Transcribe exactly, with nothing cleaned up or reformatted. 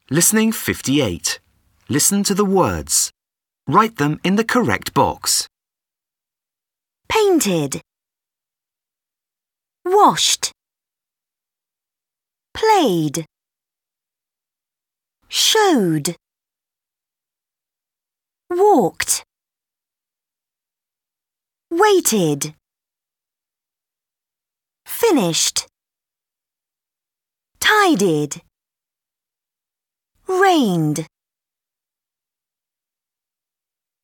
Listening fifty-eight. Listen to the words. Write them in the correct box. Painted, washed, played, showed, walked, waited, finished, tidied, rained.